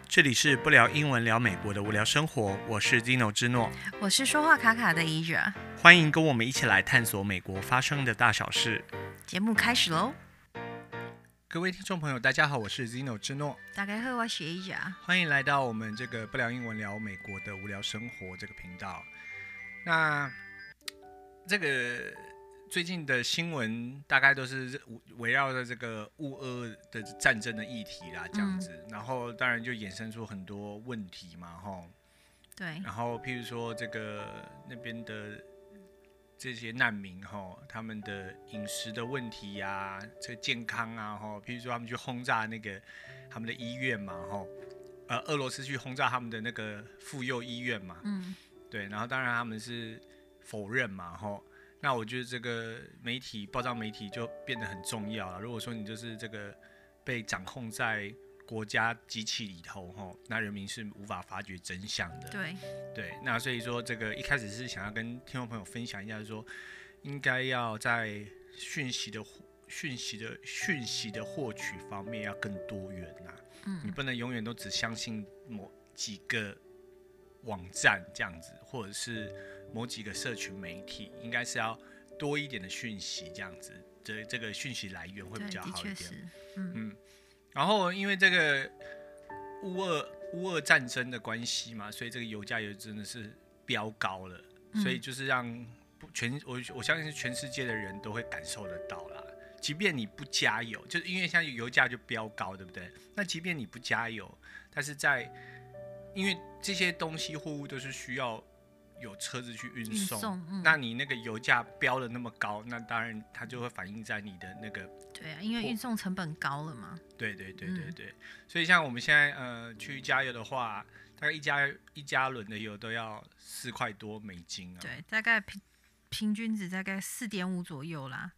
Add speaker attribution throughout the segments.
Speaker 1: 这里是不聊英文聊美国的无聊生活，我是 Dino 之诺，
Speaker 2: 我是说话卡卡的Asia，
Speaker 1: 欢迎跟我们一起来探索美国发生的大小事。
Speaker 2: 节目开始喽！
Speaker 1: 各位听众朋友，大家好，我是 Dino 之诺，
Speaker 2: 大家好，我是 Asia，
Speaker 1: 欢迎来到我们这个不聊英文聊美国的无聊生活这个频道。那这个最近的新闻大概都是围绕着这个乌俄的战争的议题啦，这样子，然后当然就衍生出很多问题嘛，吼。
Speaker 2: 对。
Speaker 1: 然后譬如说这个那边的这些难民吼，他们的饮食的问题呀，这个健康啊，吼，譬如说他们去轰炸那个他们的医院嘛，吼，俄罗斯去轰炸他们的那个妇幼医院嘛，对，然后当然他们是否认嘛，吼。那我觉得这个媒体报章媒体就变得很重要了。如果说你就是这个被掌控在国家机器里头，那人民是无法发掘真相的。对，那所以说这个一开始是想要跟听众朋友分享一下说，应该要在讯息的获取方面要更多元啦。你不能永远都只相信某几个网站这样子，或者是某几个社群媒体，应该是要多一点的讯息这样子，这个讯息来源会比较好一点。然后因为这个乌俄战争的关系嘛，所以这个油价也真的是飙高了，所以就是让我相信是全世界的人都会感受得到啦。即便你不加油，就是因为现在油价就飙高，对不对？那即便你不加油，但是因为这些东西货物都是需要有车子去运送，那你那个油价飙得那么高，那当然它就会反映在你的那个。
Speaker 2: 对啊，因为运送成本高了嘛。
Speaker 1: 对，所以像我们现在去加油的话，大概一加仑的油都要4块多美金啊。
Speaker 2: 对，大概平均值大概4.5左右啦。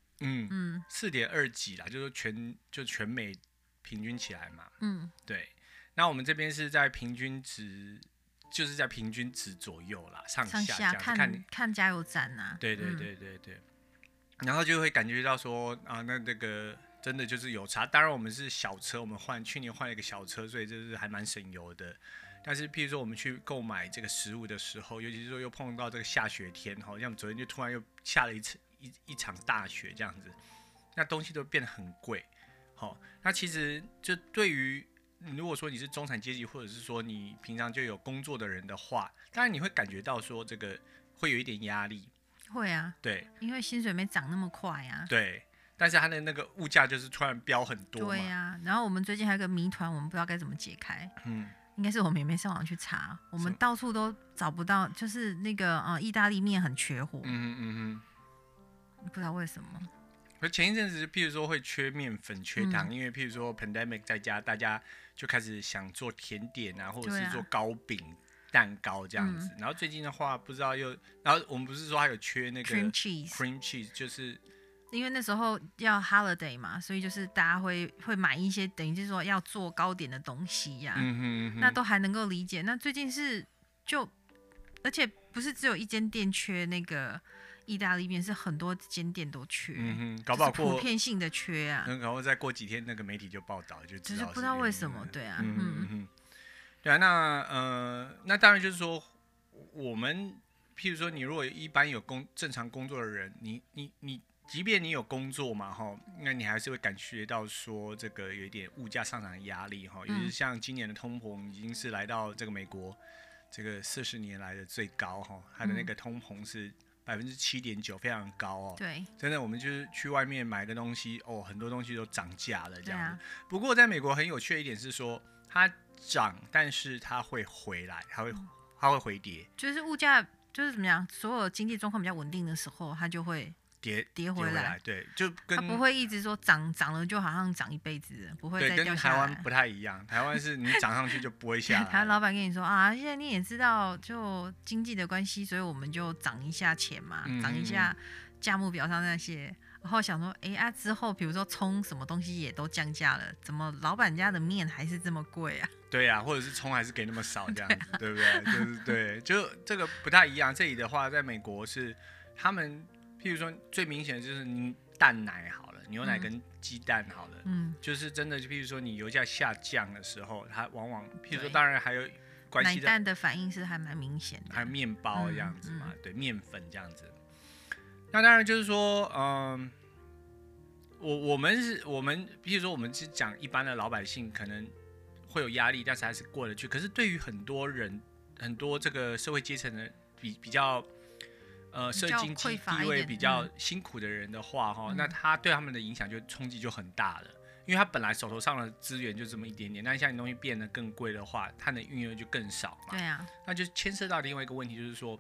Speaker 1: 4.2几啦，就是全美平均起来嘛。对。那我们这边是在平均值，就是在平均值左右啦，上下
Speaker 2: 看加油站啊。
Speaker 1: 对。然后就会感觉到说啊，那个真的就是有差。当然我们是小车，我们去年换了一个小车，所以就是还蛮省油的。但是譬如说我们去购买这个食物的时候，尤其是说又碰到这个下雪天，像昨天就突然又下了一场大雪这样子，那东西都变得很贵。那其实就对于如果说你是中产阶级，或者是说你平常就有工作的人的话，当然你会感觉到说这个会有一点压力。
Speaker 2: 会啊，
Speaker 1: 对，
Speaker 2: 因为薪水没涨那么快啊。
Speaker 1: 对，但是它的那个物价就是突然飙很多嘛。
Speaker 2: 对啊，然后我们最近还有个谜团，我们不知道该怎么解开。应该是我们也没上网去查，我们到处都找不到，就是那个意大利面很缺货。不知道为什么。
Speaker 1: 前一阵子，譬如说会缺面粉、缺糖，因为譬如说 pandemic 在家，大家就开始想做甜点啊，或者是做糕饼、蛋糕这样子。然后最近的话，不知道然后我们不是说还有缺那个
Speaker 2: cream cheese，
Speaker 1: 就是
Speaker 2: 因为那时候要 holiday 嘛，所以就是大家会买一些等于是说要做糕点的东西呀，那都还能够理解。那最近而且不是只有一间店缺那个意大利面，是很多间店都缺，
Speaker 1: 搞不好
Speaker 2: 普遍性的缺啊。
Speaker 1: 然后再过几天，那个媒体就报道，就知道
Speaker 2: 就是不知道为什么，对啊，
Speaker 1: 对啊，那当然就是说，我们譬如说，你如果一般有正常工作的人，你即便你有工作嘛，那你还是会感觉到说这个有一点物价上涨的压力，尤其是像今年的通膨已经是来到这个美国这个40年来的最高，它的那个通膨是7.9%，非常高哦。
Speaker 2: 对，
Speaker 1: 真的，我们就是去外面买个东西，很多东西都涨价了这样子。不过在美国很有趣的一点是说，它涨，但是它会回来，它会回跌。
Speaker 2: 就是物价就是怎么样，所有经济状况比较稳定的时候，它就会跌回来。
Speaker 1: 对，就它
Speaker 2: 不会一直说涨了就好像涨一辈子，不会再掉下来。
Speaker 1: 跟台湾不太一样，台湾是你涨上去就不会下来。
Speaker 2: 台湾老板跟你说啊，现在你也知道，就经济的关系，所以我们就涨一下钱嘛，涨一下价目表上那些。然后想说，之后比如说葱什么东西也都降价了，怎么老板家的面还是这么贵啊？
Speaker 1: 对啊，或者是葱还是给那么少这样子，对不对？就是对，就这个不太一样。这里的话，在美国是他们，譬如说最明显的就是你蛋奶好了， 牛奶跟鸡蛋好了，就是真的，譬如说你油价下降的时候，它往往譬如说当然还有关系的，
Speaker 2: 奶蛋的反应是还蛮明显的，
Speaker 1: 还有面包这样子嘛，对，面粉这样子。那当然就是说，我们譬如说我们是讲一般的老百姓可能会有压力，但是还是过得去。可是对于很多人，很多这个社会阶层的比较社经济地位比较辛苦的人的话，那他对他们的影响就冲击就很大了。因为他本来手头上的资源就这么一点点，但像你东西变得更贵的话，它的运用就更少嘛。
Speaker 2: 对啊，
Speaker 1: 那就牵涉到另外一个问题，就是说，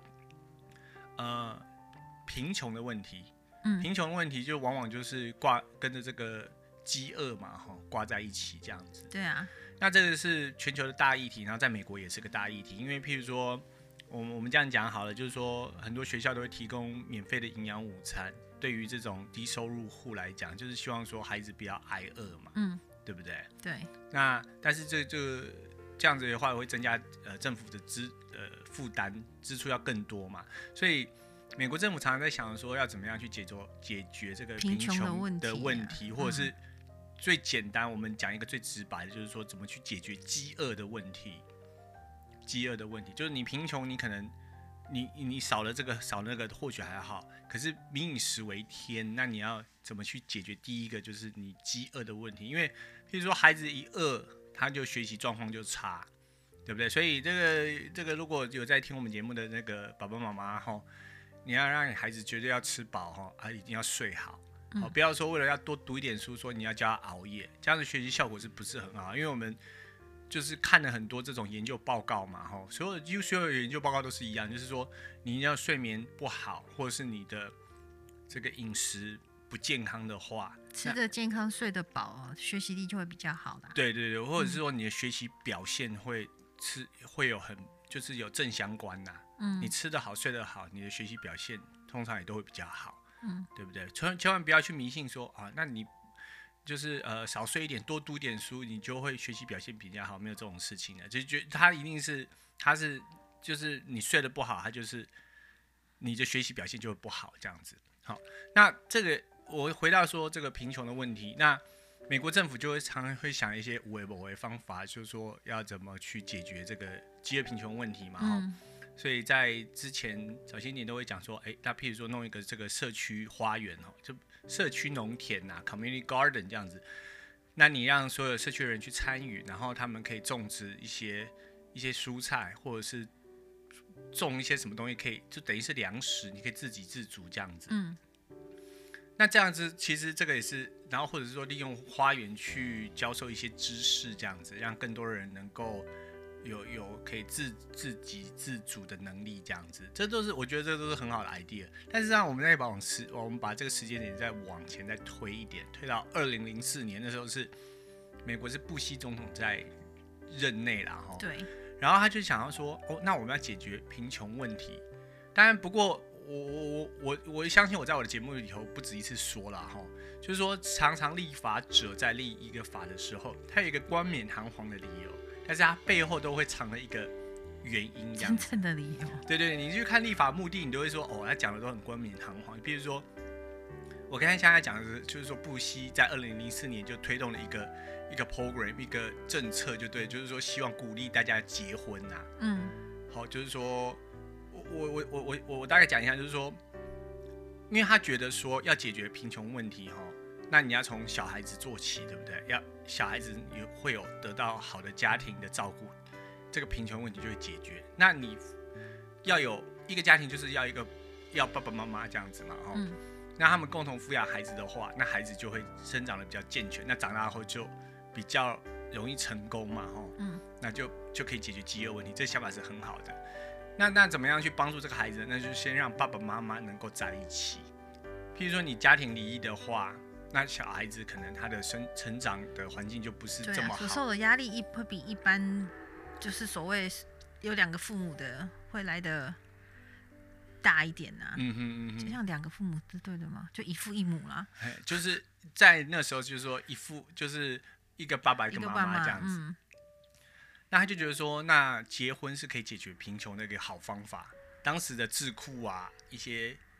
Speaker 1: 贫穷的问题。贫穷的问题就往往就是跟着这个饥饿嘛，挂在一起这样子。
Speaker 2: 对啊，
Speaker 1: 那这个是全球的大议题，然后在美国也是个大议题。因为譬如说，我们这样讲好了，就是说很多学校都会提供免费的营养午餐。对于这种低收入户来讲，就是希望说孩子不要挨饿嘛，对不对？
Speaker 2: 对。
Speaker 1: 那但是这样子的话，会增加政府的负担，支出要更多嘛。所以美国政府常常在想说，要怎么样去解决这个贫穷的问题，或者是最简单，我们讲一个最直白的，就是说怎么去解决饥饿的问题。饥饿的问题就是你贫穷，你可能你少了这个少那个或许还好，可是民以食为天，那你要怎么去解决第一个就是你饥饿的问题？因为譬如说孩子一饿，他就学习状况就差，对不对？所以这个如果有在听我们节目的那个爸爸妈妈你要让你孩子绝对要吃饱一定要睡好，不要说为了要多读一点书，说你要教他熬夜，这样的学习效果是不是很好？因为我们就是看了很多这种研究报告嘛，所有研究报告都是一样，就是说你要睡眠不好，或者是你的这个饮食不健康的话，
Speaker 2: 吃得健康睡得饱，学习力就会比较好啦。
Speaker 1: 对对对，或者是说你的学习表现会有就是有正相关呐。你吃得好睡得好，你的学习表现通常也都会比较好，对不对？千万不要去迷信说那你就是少睡一点，多读一点书，你就会学习表现比较好，没有这种事情的。就觉得他一定是就是你睡得不好，他就是你的学习表现就会不好这样子。好，那这个我回到说这个贫穷的问题，那美国政府就会常常会想一些无为不为方法，就是说要怎么去解决这个饥饿贫穷问题嘛。所以在之前早些年都会讲说，那譬如说弄一个这个社区花园就社区农田community garden 这样子，那你让所有社区的人去参与，然后他们可以种植一些蔬菜，或者是种一些什么东西，可以就等于是粮食，你可以自给自足这样子。那这样子其实这个也是，然后或者是说利用花园去教授一些知识，这样子让更多人能够有可以自给自足的能力，这样子，我觉得这都是很好的 idea。但是让我们再我们把这个时间点再往前再推一点，推到2004年那时候是美国是布希总统在任内啦，
Speaker 2: 对。
Speaker 1: 然后他就想要说，那我们要解决贫穷问题。当然，不过我相信我在我的节目里头不止一次说了就是说常常立法者在立一个法的时候，他有一个冠冕堂皇的理由。但是它背后都会藏了一个原因，这样子
Speaker 2: 真正的理由。
Speaker 1: 对对，你去看立法目的，你都会说他讲的都很冠冕堂皇。比如说，我刚才现在讲的是，就是说布希在2004年就推动了一个 program 一个政策，就是说希望鼓励大家结婚好，就是说我大概讲一下，就是说，因为他觉得说要解决贫穷问题那你要从小孩子做起，对不对？小孩子也会有得到好的家庭的照顾，这个贫穷问题就会解决。那你要有一个家庭，就是要爸爸妈妈这样子嘛，那他们共同抚养孩子的话，那孩子就会生长得比较健全，那长大后就比较容易成功嘛，那就可以解决饥饿问题。这想法是很好的。那怎么样去帮助这个孩子？那就先让爸爸妈妈能够在一起。譬如说你家庭离异的话，那小孩子可能他的成长的环境就不是这么好，
Speaker 2: 所受的压力会比一般就是所谓有2个父母的会来的大一点就像2个父母是对的吗？就一父一母啦。
Speaker 1: 就是在那时候就是说就是一个爸爸一个妈妈这样子。那他就觉得说，那结婚是可以解决贫穷的一个好方法。当时的智库一些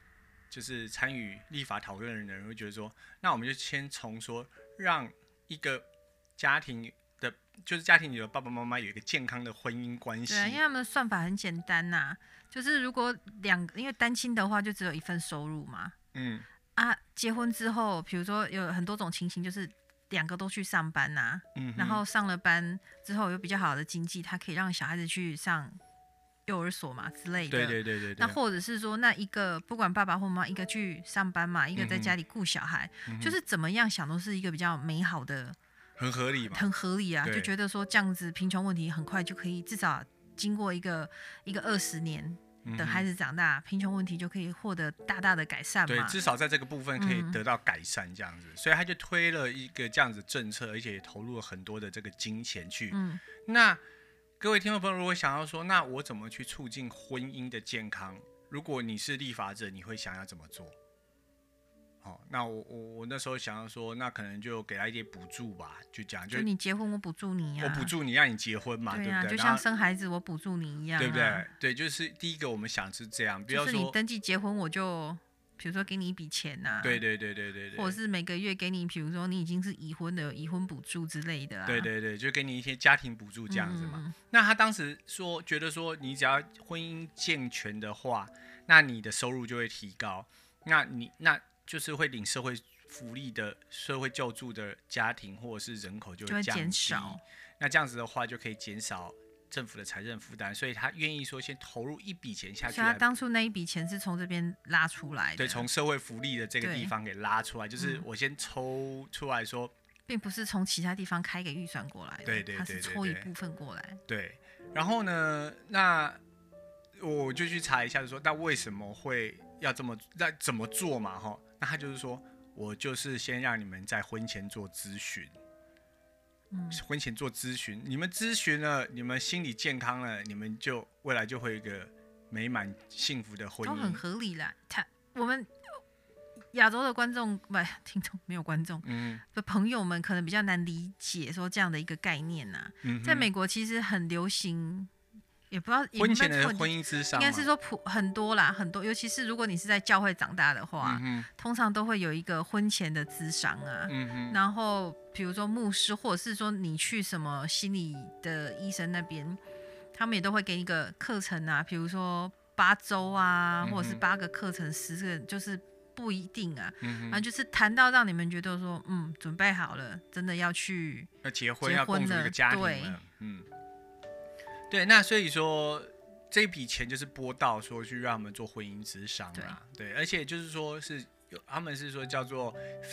Speaker 1: 就是参与立法讨论的人会觉得说，那我们就先从说让一个家庭的，就是家庭里的爸爸妈妈有一个健康的婚姻关系。
Speaker 2: 对，因为他们的算法很简单呐，就是如果因为单亲的话就只有一份收入嘛，结婚之后，比如说有很多种情形，就是2个都去上班呐，然后上了班之后有比较好的经济，他可以让小孩子去上幼儿所嘛之类的。
Speaker 1: 对。
Speaker 2: 那或者是说，那一个不管爸爸或妈妈，一个去上班嘛，一个在家里顾小孩，就是怎么样想都是一个比较美好的，
Speaker 1: 很合理嘛，
Speaker 2: 很合理啊，就觉得说这样子贫穷问题很快就可以，至少经过一个20年。等孩子长大，贫穷问题就可以获得大大的改善嘛。
Speaker 1: 对，至少在这个部分可以得到改善，这样子，所以他就推了一个这样子政策，而且也投入了很多的这个金钱去。那各位听众朋友，如果想要说，那我怎么去促进婚姻的健康？如果你是立法者，你会想要怎么做？那我那时候想要说，那可能就给他一点补助吧，就
Speaker 2: 你结婚我补助你啊，
Speaker 1: 我补助你让你结婚嘛， 对不对？
Speaker 2: 就像生孩子我补助你一样，
Speaker 1: 对不对？对，就是第一个我们想是这样，不要说
Speaker 2: 就是你登记结婚我就比如说给你一笔钱啊，
Speaker 1: 对，
Speaker 2: 或者是每个月给你，比如说你已经是已婚的有已婚补助之类的啊，
Speaker 1: 对，就给你一些家庭补助这样子嘛。那他当时觉得说，你只要婚姻健全的话，那你的收入就会提高，那就是会领社会福利的社会救助的家庭或者是人口就会减少，那这样子的话就可以减少政府的财政负担，所以他愿意说先投入一笔钱下去。
Speaker 2: 所以他当初那一笔钱是从这边拉出来的，
Speaker 1: 对，从社会福利的这个地方给拉出来，就是我先抽出来说，
Speaker 2: 并不是从其他地方开给预算过来的，
Speaker 1: 对，
Speaker 2: 他是抽一部分过来。
Speaker 1: 对，然后呢，那我就去查一下，说那为什么会要怎么做嘛？那他就是说，我就是先让你们在婚前做咨询。婚前做咨询，你们咨询了，你们心理健康了，你们就未来就会有一个美满幸福的婚姻，
Speaker 2: 都很合理啦。我们亚洲的观众听众没有观众，的朋友们可能比较难理解说这样的一个概念呐。在美国其实很流行。也不知道
Speaker 1: 婚前的婚姻咨商，
Speaker 2: 应该是说很多啦，很多，尤其是如果你是在教会长大的话，通常都会有一个婚前的咨商啊。然后比如说牧师，或者是说你去什么心理的医生那边，他们也都会给你一个课程啊，比如说8周啊，或者是8个课程10个，就是不一定啊。然后就是谈到让你们觉得说，准备好了，真的要
Speaker 1: 结婚要共组一个家庭了，对，那所以说这笔钱就是拨到说去让他们做婚姻咨商啦，对，而且就是说他们是说叫做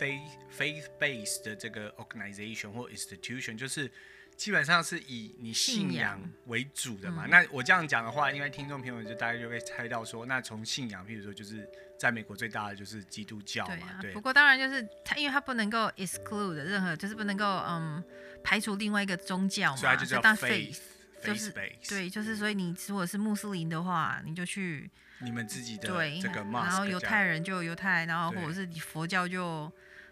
Speaker 1: faith-based 的这个 organization 或 institution， 就是基本上是以你信仰为主的嘛。那我这样讲的话，因为听众朋友就大概就会猜到说，那从信仰，譬如说就是在美国最大的就是基督教嘛，对。
Speaker 2: 不过当然就是因为它不能够 exclude 任何，就是不能够排除另外一个宗教嘛，
Speaker 1: 所以它就叫 faith。
Speaker 2: 就是对，就是所以你如果是穆斯林的话，你就去
Speaker 1: 你们自己的这个 mosque，
Speaker 2: 然后犹太人就犹太，然后或者是你佛教就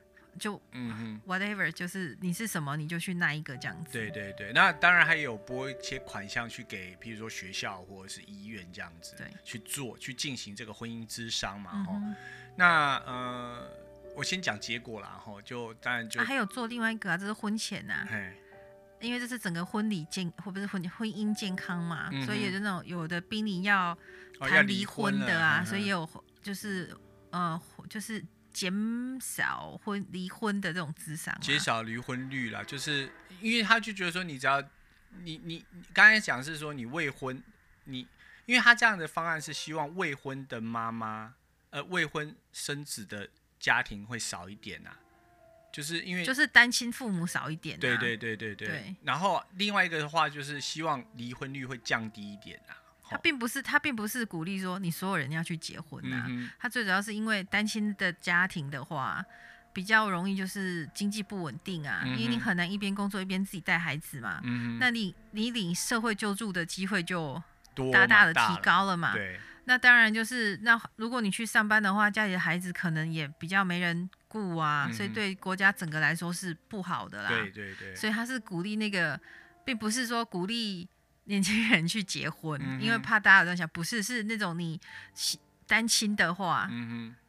Speaker 2: whatever， 就是你是什么你就去那一个这样子。
Speaker 1: 对，那当然还有拨一些款项去给，譬如说学校或者是医院这样子，去进行这个婚姻咨商嘛。那我先讲结果啦，就当然就
Speaker 2: 还有做另外一个这是婚前啊。因为这是整个婚姻健康嘛，所以有那种有的濒临要谈离婚的啊，所以有就是减少离婚的这种咨商，
Speaker 1: 减少离婚率啦，就是因为他就觉得说，你只要你刚才讲是说你未婚，因为他这样的方案是希望未婚的妈妈未婚生子的家庭会少一点啊。就是因为
Speaker 2: 就是单亲父母少一点，
Speaker 1: 对。然后另外一个的话，就是希望离婚率会降低一点啊。
Speaker 2: 他并不是鼓励说你所有人要去结婚啊，他最主要是因为单亲的家庭的话，比较容易就是经济不稳定啊，因为你很难一边工作一边自己带孩子嘛。那你领社会救助的机会就大大的提高了嘛。
Speaker 1: 对。
Speaker 2: 那当然就是如果你去上班的话，家里的孩子可能也比较没人顾啊，所以对国家整个来说是不好的啦。
Speaker 1: 对。
Speaker 2: 所以他是鼓励那个，并不是说鼓励年轻人去结婚，因为怕大家都想，不是那种你单亲的话，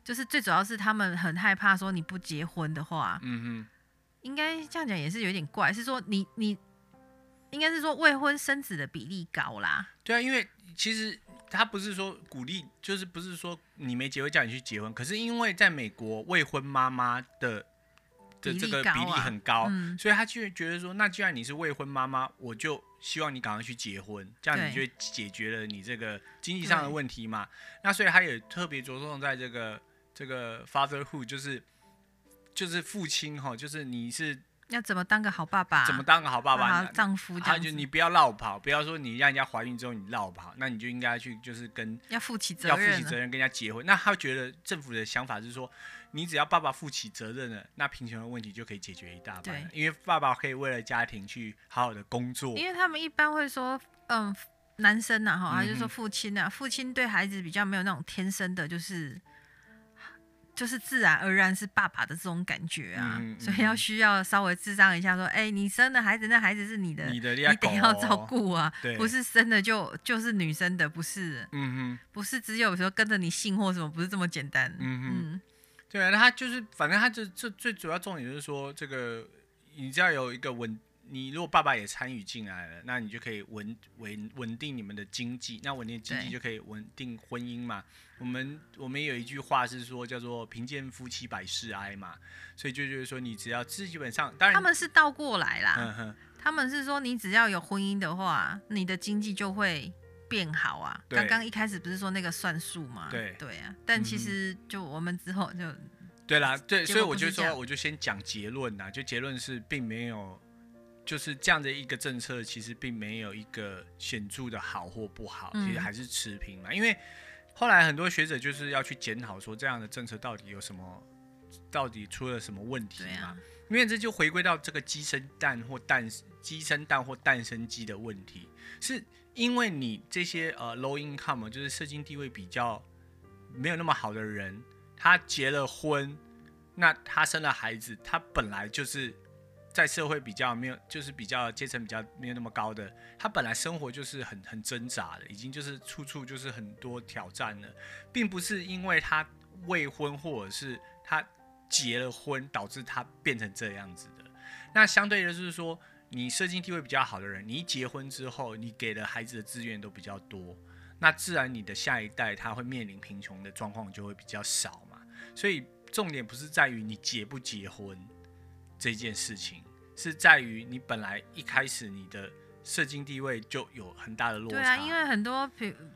Speaker 2: 就是最主要是他们很害怕说你不结婚的话，应该这样讲也是有点怪，是说你应该是说未婚生子的比例高啦。
Speaker 1: 对啊，因为其实他不是说鼓励，就是不是说你没结婚叫你去结婚，可是因为在美国未婚妈妈的这个比例很高，所以他就觉得说，那既然你是未婚妈妈，我就希望你赶快去结婚，这样你就解决了你这个经济上的问题嘛。那所以他也特别着重在这个 fatherhood， 就是父亲哈，就是你是
Speaker 2: 要怎么当个好爸爸，
Speaker 1: 怎么当个好爸爸，
Speaker 2: 好丈夫这样子。
Speaker 1: 就你不要落跑，不要说你让人家怀孕之后你落跑，那你就应该去就是
Speaker 2: 要负起责任，
Speaker 1: 跟人家结婚。那他觉得政府的想法是说，你只要爸爸负起责任了，那贫穷的问题就可以解决一大半了，因为爸爸可以为了家庭去好好的工作。
Speaker 2: 因为他们一般会说，男生啊，他就说父亲啊，父亲对孩子比较没有那种天生的，就是自然而然是爸爸的这种感觉啊，所以需要稍微智障一下说，你生的孩子，那孩子是你的，你得要照顾啊，不是生的就是女生的，不是，不是只有说跟着你姓或什么，不是这么简单，
Speaker 1: 对啊，他就是反正他这最主要重点就是说，这个你只要有一个你如果爸爸也参与进来了，那你就可以稳定你们的经济，那稳定经济就可以稳定婚姻嘛。我们也有一句话是说叫做贫贱夫妻百事哀嘛，所以就是说你只要基本上，当然
Speaker 2: 他们是倒过来啦，他们是说你只要有婚姻的话，你的经济就会变好啊。刚刚一开始不是说那个算数吗？对啊，但其实就我们之后就
Speaker 1: 对啦，对，所以我就说我就先讲结论啦，就结论是并没有。就是这样的一个政策，其实并没有一个显著的好或不好，其实还是持平嘛。因为后来很多学者就是要去检讨说，这样的政策到底出了什么问题嘛？因为这就回归到这个鸡生蛋或诞生鸡的问题，是因为你这些low income， 就是社经地位比较没有那么好的人，他结了婚，那他生了孩子，他本来就是在社会比较没有，就是比较阶层比较没有那么高的，他本来生活就是很挣扎的，已经就是处处就是很多挑战了，并不是因为他未婚或者是他结了婚导致他变成这样子的。那相对的就是说，你社经地位比较好的人，你一结婚之后，你给了孩子的资源都比较多，那自然你的下一代他会面临贫穷的状况就会比较少嘛。所以重点不是在于你结不结婚这件事情，是在于你本来一开始你的社经地位就有很大的落差。
Speaker 2: 对啊，因为很多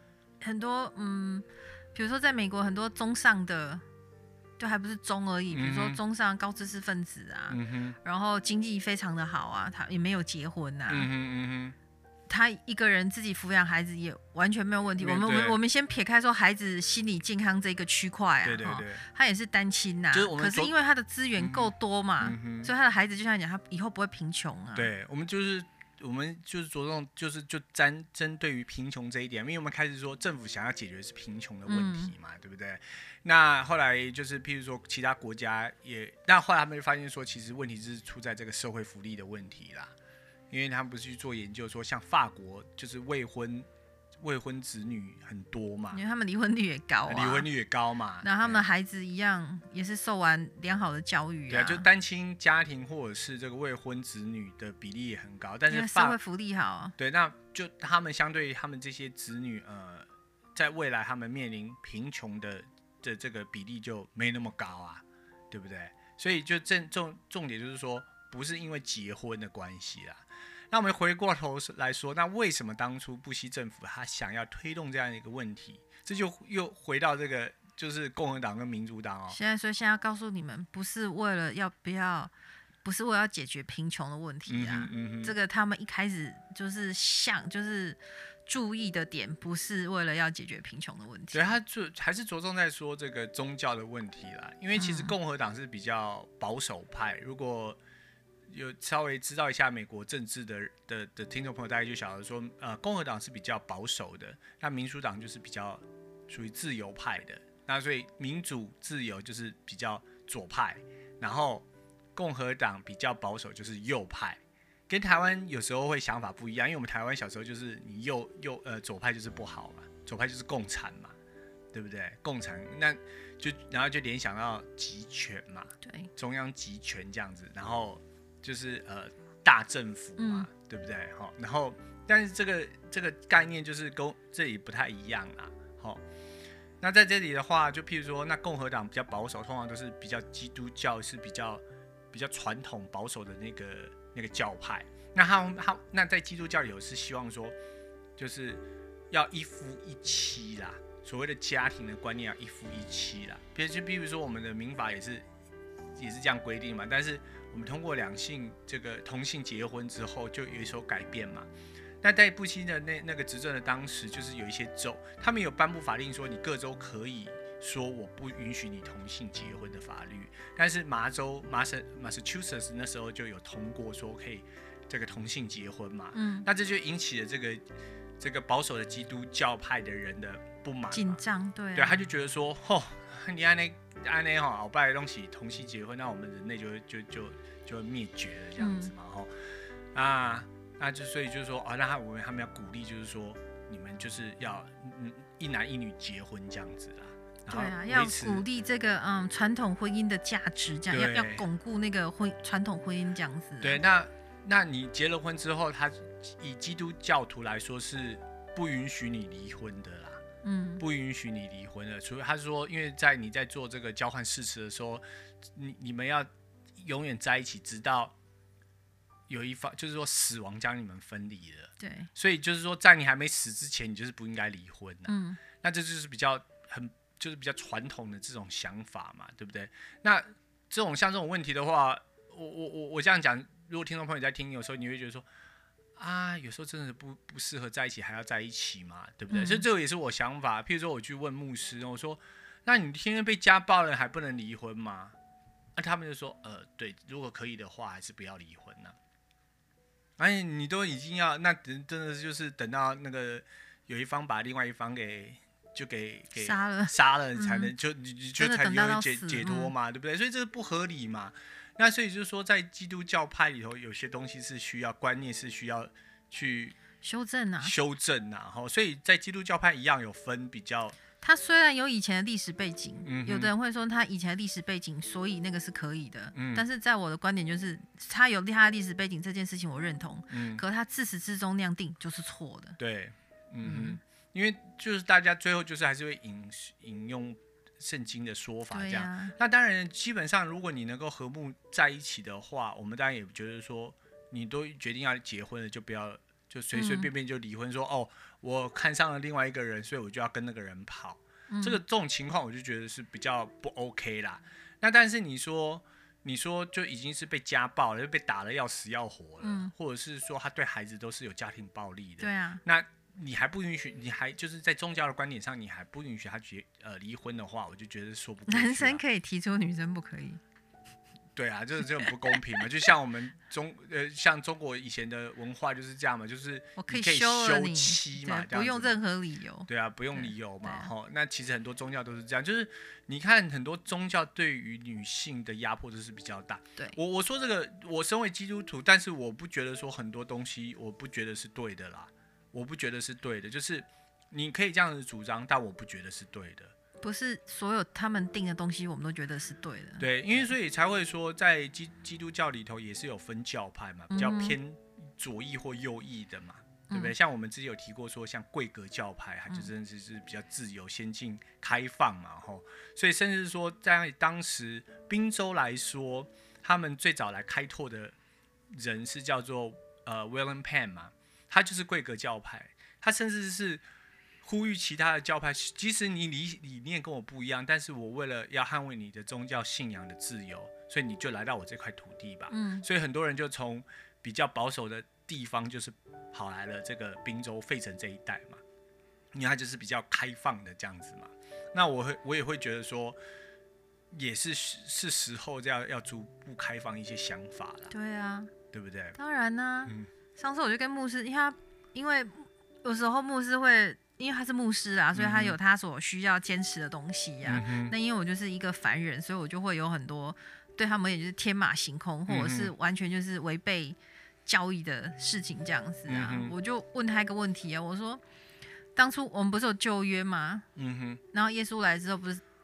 Speaker 2: 比如说在美国很多中上的，就还不是中而已，比如说中上高知识分子啊，然后经济非常的好啊，他也没有结婚啊，他一个人自己抚养孩子也完全没有问题。我们先撇开说孩子心理健康这个区块啊，
Speaker 1: 对，
Speaker 2: 他也是单亲呐，可是因为他的资源够多嘛，所以他的孩子就像你讲，他以后不会贫穷啊。
Speaker 1: 对，我们就是着重就针对于贫穷这一点，因为我们开始说政府想要解决的是贫穷的问题嘛，对不对？那后来就是譬如说其他国家也，那后来他们就发现说，其实问题是出在这个社会福利的问题啦。因为他们不是去做研究说，像法国就是未婚子女很多嘛，
Speaker 2: 因为他们离婚率也高
Speaker 1: 嘛，
Speaker 2: 然后他们孩子一样也是受完良好的教育啊，
Speaker 1: 对啊，就单亲家庭或者是这个未婚子女的比例也很高，但是
Speaker 2: 社会福利好啊，
Speaker 1: 对，那就他们相对于他们这些子女，在未来他们面临贫穷的这个比例就没那么高啊，对不对？所以就重点就是说，不是因为结婚的关系啦。那我们回过头来说，那为什么当初布希政府他想要推动这样一个问题？这就又回到这个，就是共和党跟民主党哦。
Speaker 2: 现在要告诉你们，不是为了不是为了要解决贫穷的问题啊。这个他们一开始就是注意的点，不是为了要解决贫穷的问题。
Speaker 1: 对，他还是着重在说这个宗教的问题啦。因为其实共和党是比较保守派，如果有稍微知道一下美国政治的听众朋友，大概就晓得说，共和党是比较保守的，那民主党就是比较属于自由派的，那所以民主自由就是比较左派，然后共和党比较保守就是右派，跟台湾有时候会想法不一样，因为我们台湾小时候就是你左派就是不好嘛，左派就是共产嘛，对不对？共产那然后就联想到集权嘛，
Speaker 2: 对，
Speaker 1: 中央集权这样子，然后就是大政府嘛，对不对？然后但是这个概念就是跟这里不太一样啦，那在这里的话，就譬如说，那共和党比较保守，通常都是比较基督教，是比较传统保守的那个教派。那在基督教里头是希望说，就是要一夫一妻啦，所谓的家庭的观念要一夫一妻啦。比如说我们的民法也是这样规定嘛，但是我们通过两性这个同性结婚之后，就有所改变嘛。那在布希的那个执政的当时，就是有一些州，他们有颁布法令说，你各州可以说我不允许你同性结婚的法律，但是Massachusetts 那时候就有通过说可以这个同性结婚嘛，那这就引起了这个保守的基督教派的人的不满，
Speaker 2: 紧张，对，
Speaker 1: 他就觉得说，你按那鳌拜的东西同性结婚，那我们人类就会灭绝了这样子嘛，那就所以就是说那他们要鼓励，就是说你们就是要一男一女结婚这样子啦。
Speaker 2: 对啊，要鼓励这个传统婚姻的价值，这样要巩固那个传统婚姻这样子。
Speaker 1: 对，那你结了婚之后，他以基督教徒来说是不允许你离婚的啦。不允许你离婚的，除非他说，因为你在做这个交换誓词的时候，你们要永远在一起，直到有一方就是说死亡将你们分离了。
Speaker 2: 对，
Speaker 1: 所以就是说，在你还没死之前，你就是不应该离婚的。那这就是比较传统的这种想法嘛，对不对？那像这种问题的话，我这样讲，如果听众朋友在听，有时候你会觉得说，有时候真的不适合在一起，还要在一起嘛，对不对？所以这个也是我想法。譬如说，我去问牧师，我说，那你天天被家暴了，还不能离婚吗？他们就说，对，如果可以的话，还是不要离婚呢。你都已经要，那真的就是等到那个有一方把另外一方给杀了，你才能你才有解脱嘛，对不对？所以这是不合理嘛。那所以就是说，在基督教派里头，有些东西是需要观念是需要去修正啊。所以在基督教派一样有分比较。
Speaker 2: 他虽然有以前的历史背景，有的人会说他以前的历史背景，所以那个是可以的。但是在我的观点就是，他有他的历史背景这件事情我认同，可他自始至终那样定就是错的。
Speaker 1: 对，因为就是大家最后就是还是会引用圣经的说法这样。那当然，基本上如果你能够和睦在一起的话，我们当然也觉得说，你都决定要结婚了，就不要就随随便便就离婚，说我看上了另外一个人，所以我就要跟那个人跑。这种情况我就觉得是比较不 OK 啦。那但是你说就已经是被家暴了，就被打了要死要活了，或者是说他对孩子都是有家庭暴力的，
Speaker 2: 对啊，
Speaker 1: 那你还不允许，你还就是在宗教的观点上，你还不允许他离婚的话，我就觉得说不过去。
Speaker 2: 男生可以提出，女生不可以。
Speaker 1: 对啊，这很不公平嘛。就像我们像中国以前的文化就是这样嘛，就是
Speaker 2: 我可以
Speaker 1: 休妻嘛，
Speaker 2: 不用任何理由。
Speaker 1: 对啊，不用理由嘛。那其实很多宗教都是这样，就是你看很多宗教对于女性的压迫就是比较大。
Speaker 2: 对，
Speaker 1: 我说这个，我身为基督徒，但是我不觉得说很多东西，我不觉得是对的啦。我不觉得是对的，就是你可以这样子主张，但我不觉得是对的。
Speaker 2: 不是所有他们定的东西，我们都觉得是对的。
Speaker 1: 对，因为所以才会说，在基督教里头也是有分教派嘛，比较偏左翼或右翼的嘛，对不对？像我们之前有提过说，像贵格教派，它就真的是比较自由、先进、开放嘛，所以甚至是说，在当时宾州来说，他们最早来开拓的人是叫做William Penn 嘛，他就是贵格教派，他甚至是呼吁其他的教派，即使你理念跟我不一样，但是我为了要捍卫你的宗教信仰的自由，所以你就来到我这块土地吧。所以很多人就从比较保守的地方，就是跑来了这个宾州费城这一带嘛，因为它就是比较开放的这样子嘛。那我也会觉得说，也是时候要逐步开放一些想法了。
Speaker 2: 对啊，
Speaker 1: 对不对？
Speaker 2: 当然呢、上次我就跟牧师，因为有时候牧师会。因为他是牧师啊，所以他有他所需要坚持的东西啊。那因为我就是一个凡人，所以我就会有很多对他们也就是天马行空，或者是完全就是违背教义的事情这样子啊。我就问他一个问题啊，我说当初我们不是有旧约吗？然后耶稣来之后不是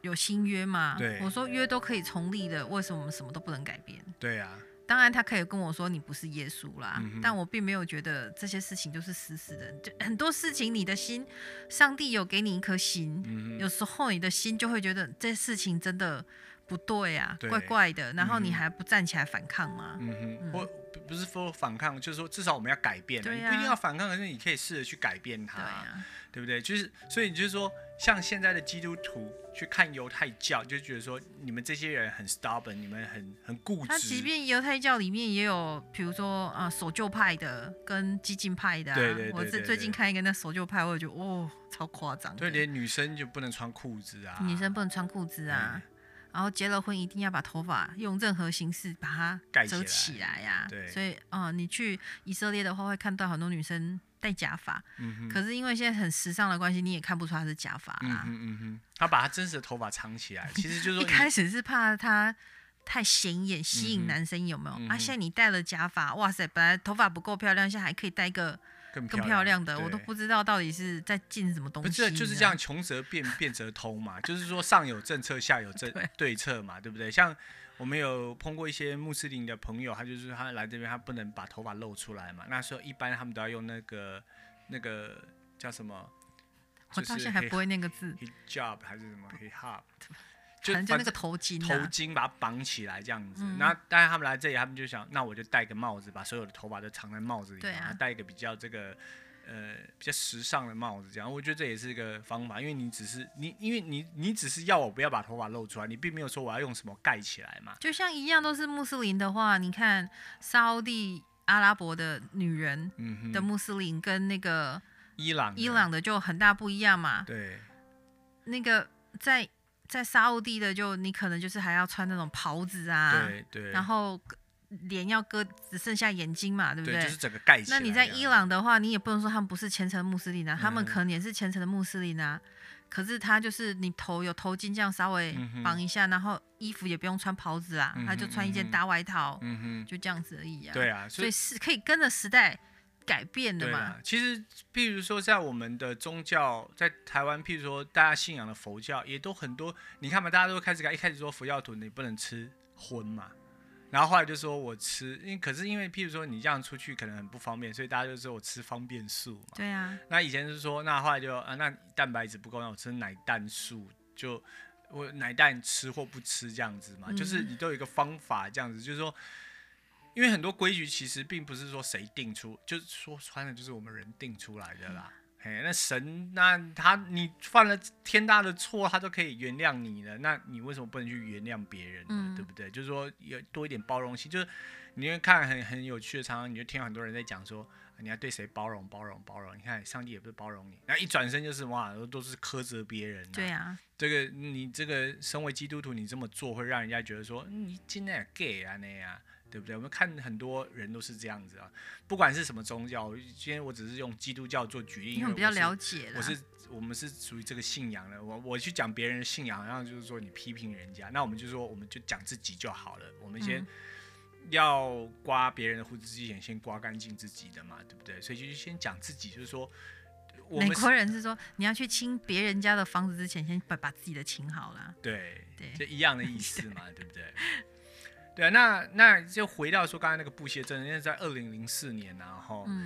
Speaker 2: 有新约嘛？
Speaker 1: 对，
Speaker 2: 我说约都可以重立的，为什么我们什么都不能改变？
Speaker 1: 对啊。
Speaker 2: 当然，他可以跟我说你不是耶稣啦，但我并没有觉得这些事情就是死死的。就很多事情，你的心，上帝有给你一颗心，有时候你的心就会觉得这事情真的不对啊，怪怪的，然后你还不站起来反抗吗？
Speaker 1: 我不是说反抗，就是说至少我们要改变，你不一定要反抗，可是你可以试着去改变它，对不对？就是所以你就是说，像现在的基督徒去看犹太教，就觉得说你们这些人很 stubborn， 你们很固执。
Speaker 2: 他即便犹太教里面也有，比如说守旧派的跟激进派的，
Speaker 1: 对，
Speaker 2: 我最近看一个那守旧派，我就觉得超夸张。
Speaker 1: 对，连女生就不能穿裤子啊，
Speaker 2: 女生不能穿裤子啊。然后结了婚一定要把头发用任何形式把它遮起来呀。
Speaker 1: 对，
Speaker 2: 所以你去以色列的话会看到很多女生戴假发，可是因为现在很时尚的关系，你也看不出它是假发啦。
Speaker 1: 他把他真实的头发藏起来，其实就是说
Speaker 2: 一开始是怕他太显眼吸引男生，有没有？现在你戴了假发，哇塞，本来头发不够漂亮，现在还可以戴一个更漂亮的，我都不知道到底是在进什么东西。
Speaker 1: 不是，就是这样，穷则变，变则通嘛。就是说上有政策，下有对策嘛，对不对？像我们有碰过一些穆斯林的朋友，他来这边，他不能把头发露出来嘛。那时候一般他们都要用那个叫什么？
Speaker 2: 我到现在还不会那个字
Speaker 1: ，hijab 还是什么 hijab，
Speaker 2: 就那个头巾
Speaker 1: 把它绑起来这样子。那当然他们来这里，他们就想，那我就戴个帽子，把所有的头发都藏在帽子里，然后戴一个比较比较时尚的帽子，这样我觉得这也是一个方法，因为你只是要我不要把头发露出来，你并没有说我要用什么盖起来嘛。
Speaker 2: 就像一样都是穆斯林的话，你看沙烏地阿拉伯的女人的穆斯林跟那个伊朗的就很大不一样嘛。
Speaker 1: 对，
Speaker 2: 那个在沙烏地的就你可能就是还要穿那种袍子啊，
Speaker 1: 对，
Speaker 2: 然后脸要割只剩下眼睛嘛，对不对？
Speaker 1: 就是整个盖起来。
Speaker 2: 那你在伊朗的话，你也不能说他们不是虔诚的穆斯林啊，他们可能也是虔诚的穆斯林啊。可是他就是你头有头巾这样稍微绑一下，然后衣服也不用穿袍子啊，他就穿一件大外套，就这样子而已啊。
Speaker 1: 对啊，
Speaker 2: 所以是可以跟着时代改变的嘛。
Speaker 1: 其实，譬如说，在我们的宗教，在台湾，譬如说大家信仰的佛教，也都很多。你看嘛，大家都一开始说佛教徒你不能吃荤嘛。然后后来就说我吃，可是因为譬如说你这样出去可能很不方便，所以大家就说我吃方便素嘛。
Speaker 2: 对啊。
Speaker 1: 那以前是说，那后来就那蛋白质不够，那我吃奶蛋素，就我奶蛋吃或不吃这样子嘛。就是你都有一个方法这样子，就是说，因为很多规矩其实并不是说谁定出，就是说穿的就是我们人定出来的啦。那神，你犯了天大的错，他都可以原谅你了，那你为什么不能去原谅别人呢？对不对？就是说有多一点包容性，就是你会看很有趣的，常常你就听到很多人在讲说，你要对谁包容。你看上帝也不是包容你，然后一转身就是哇，都是苛责别人。
Speaker 2: 对啊，
Speaker 1: 你这个身为基督徒，你这么做会让人家觉得说，你今天 gay 啊那样。对不对？我们看很多人都是这样子啊，不管是什么宗教，今天我只是用基督教做举例，因为
Speaker 2: 比较了解了。
Speaker 1: 我们是属于这个信仰的，我去讲别人的信仰，然后就是说你批评人家，那我们就说我们就讲自己就好了，我们先要刮别人的胡子之前，先刮干净自己的嘛，对不对？所以就先讲自己，就是说，
Speaker 2: 美国人是说你要去清别人家的房子之前，先把自己的清好了。
Speaker 1: 对，就一样的意思嘛，对不对？对啊，那就回到说刚才那个布歇症，因为在2004年啊，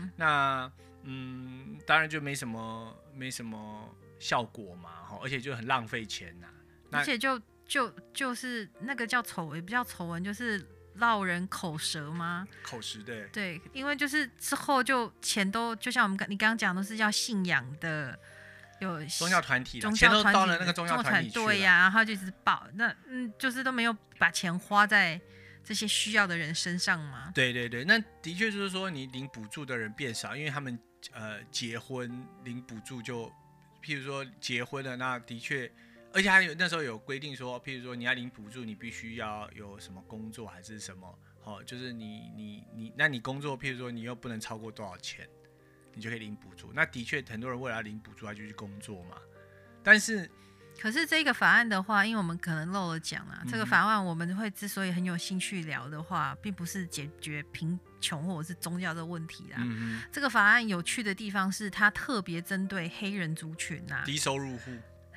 Speaker 1: 当然就没什么效果嘛，而且就很浪费钱呐。
Speaker 2: 而且就是那个叫丑，也不叫丑闻，就是落人口舌吗？
Speaker 1: 口实
Speaker 2: 对，因为就是之后就钱都就像你刚刚讲的是要信仰的。有
Speaker 1: 宗教团体，钱都到了那个宗教团体去了，
Speaker 2: 对呀，然后就一直报，那就是都没有把钱花在这些需要的人身上嘛。
Speaker 1: 对，那的确就是说，你领补助的人变少，因为他们结婚领补助就，譬如说结婚了，那的确，而且那时候有规定说，譬如说你要领补助，你必须要有什么工作还是什么，就是那你工作，譬如说你又不能超过多少钱。你就可以领补助，那的确很多人为了要领补助，他就去工作嘛。但是，
Speaker 2: 可是这个法案的话，因为我们可能漏了讲啊，这个法案我们会之所以很有兴趣聊的话，并不是解决贫穷或者是宗教的问题啦。这个法案有趣的地方是，它特别针对黑人族群啊，
Speaker 1: 低收入户。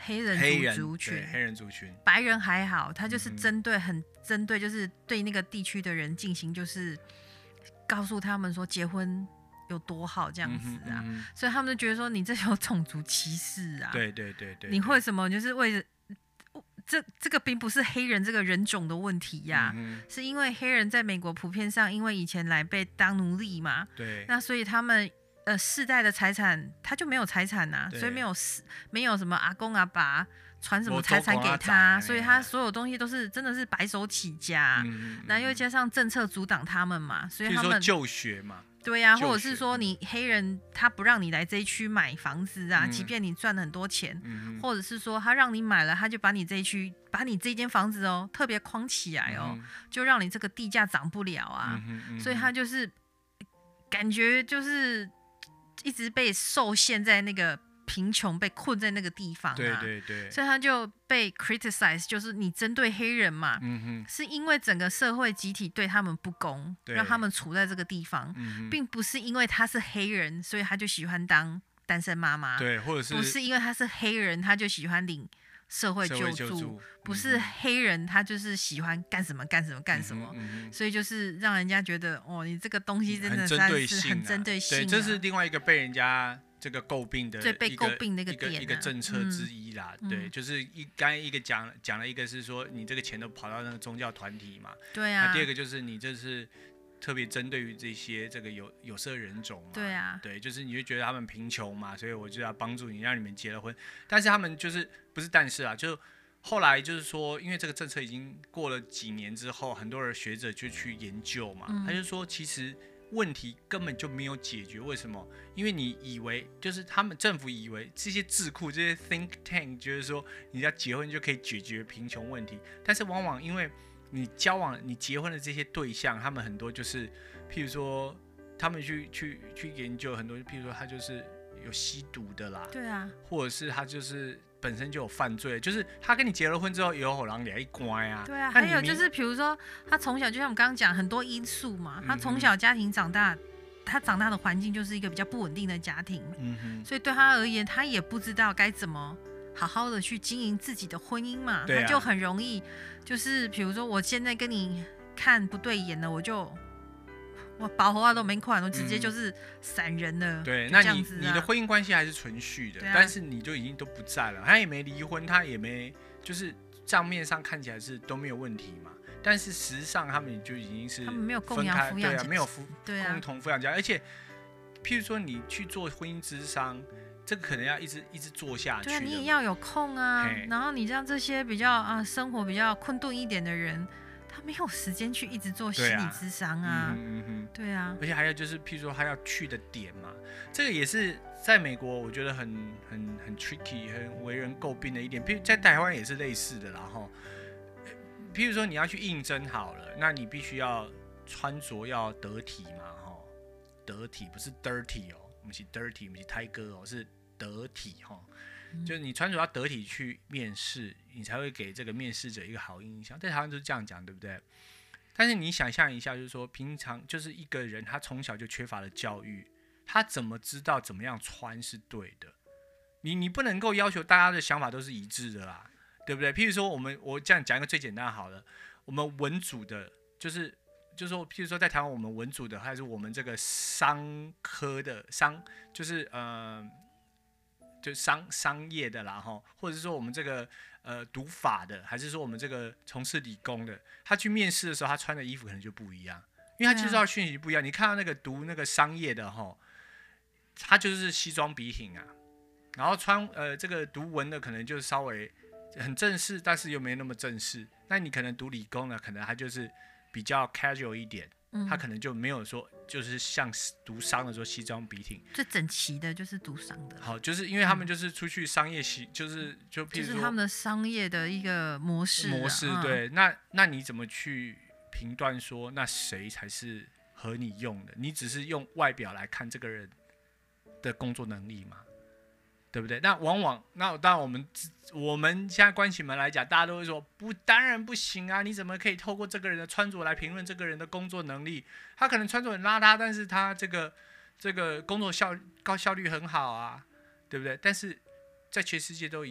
Speaker 2: 黑人族群，
Speaker 1: 黑人族群，
Speaker 2: 白人还好，他就是很针对，就是对那个地区的人进行，就是告诉他们说结婚有多好这样子啊，所以他们就觉得说你这有种族歧视啊，
Speaker 1: 对，
Speaker 2: 你为什么就是为了这个并不是黑人这个人种的问题呀，是因为黑人在美国普遍上因为以前来被当奴隶嘛，
Speaker 1: 对，
Speaker 2: 那所以他们世代的财产他就没有财产呐，所以没有什么阿公阿爸传什么财产给他，所以他所有东西都是真的是白手起家，然后又加上政策阻挡他们嘛，所以他们
Speaker 1: 就学嘛，
Speaker 2: 对呀，或者是说你黑人他不让你来这一区买房子啊，即便你赚了很多钱，或者是说他让你买了，他就把你这一区把你这间房子哦特别框起来哦，就让你这个地价涨不了啊，所以他就是感觉就是一直被受限在那个贫穷，被困在那个地方啊，
Speaker 1: 对，
Speaker 2: 所以他就被 criticize， 就是你针对黑人嘛，是因为整个社会集体对他们不公，让他们处在这个地方，并不是因为他是黑人，所以他就喜欢当单身妈妈，
Speaker 1: 对，或者是
Speaker 2: 不是因为他是黑人，他就喜欢领社会救助，不是黑人他就是喜欢干什么，所以就是让人家觉得哦，你这个东西真的是很针对性，
Speaker 1: 对，这是另外一个被人家这个诟病的
Speaker 2: 最被诟病的
Speaker 1: 一个政策之一啦，对，就是刚才一个讲了一个是说你这个钱都跑到那个宗教团体嘛，
Speaker 2: 对啊，
Speaker 1: 那第二个就是你这是特别针对于这些这个有色人种嘛，
Speaker 2: 对啊，
Speaker 1: 对，就是你会觉得他们贫穷嘛，所以我就要帮助你，让你们结了婚，但是他们就是不是但是啊，就后来就是说，因为这个政策已经过了几年之后，很多的学者就去研究嘛，他就说其实问题根本就没有解决，为什么？因为你以为就是他们政府以为这些智库、这些 think tank， 就是说你要结婚就可以解决贫穷问题，但是往往因为你结婚的这些对象，他们很多就是，譬如说他们去研究很多，譬如说他就是有吸毒的啦，
Speaker 2: 对啊，
Speaker 1: 或者是他就是本身就有犯罪，就是他跟你结了婚之后有好人一乖啊，
Speaker 2: 对啊，还有就是比如说他从小就像我们刚刚讲很多因素嘛，他从小家庭长大。他长大的环境就是一个比较不稳定的家庭，所以对他而言，他也不知道该怎么好好的去经营自己的婚姻嘛，他就很容易，就是比如说我现在跟你看不对眼了，我保护啊都没款，我直接就是闪人了。
Speaker 1: 对，那你的婚姻关系还是存续的，但是你就已经都不在了，他也没离婚，他也没就是账面上看起来是都没有问题嘛。但是实际上他们就已经是
Speaker 2: 他们没有共养抚养，
Speaker 1: 没有共同抚养家，而且譬如说你去做婚姻咨商，这个可能要一直做下去。
Speaker 2: 对啊，你也要有空啊。然后你让这些比较生活比较困顿一点的人，他没有时间去一直做心理咨商啊。对啊。
Speaker 1: 而且还有就是譬如说他要去的点嘛，这个也是在美国我觉得很 tricky、很为人诟病的一点。譬如在台湾也是类似的啦齁。譬如说你要去应征好了，那你必须要穿着要得体嘛，得体不是 dirty 哦，不是 dirty， 不是泰哥哦，是得体就是你穿着要得体去面试，你才会给这个面试者一个好印象。在台湾都是这样讲，对不对？但是你想象一下，就是说平常就是一个人他从小就缺乏了教育，他怎么知道怎么样穿是对的？你不能够要求大家的想法都是一致的啦。对不对？譬如说我这样讲一个最简单好了，我们文组的，就是说，譬如说在台湾我们文组的，还是我们这个商科的就是就商业的啦哈，或者是说我们这个读法的，还是说我们这个从事理工的，他去面试的时候，他穿的衣服可能就不一样，因为他接受到讯息不一样。你看到那个读那个商业的哈，他就是西装笔挺啊，然后穿这个读文的可能就稍微很正式，但是又没那么正式。那你可能读理工呢，可能他就是比较 casual 一点，他可能就没有说就是像读商的时候西装笔挺。
Speaker 2: 最整齐的就是读商的。
Speaker 1: 好，就是因为他们就是出去商业就是譬如说
Speaker 2: 他们的商业的一个模式。
Speaker 1: 对。那你怎么去评断说那谁才是合你用的？你只是用外表来看这个人的工作能力吗？对不对？那当然我们现在关起门来讲，大家都会说不，当然不行啊！你怎么可以透过这个人的穿着来评论这个人的工作能力？他可能穿着很邋遢，但是他这个工作高效率很好啊，对不对？但是在全世界都一样，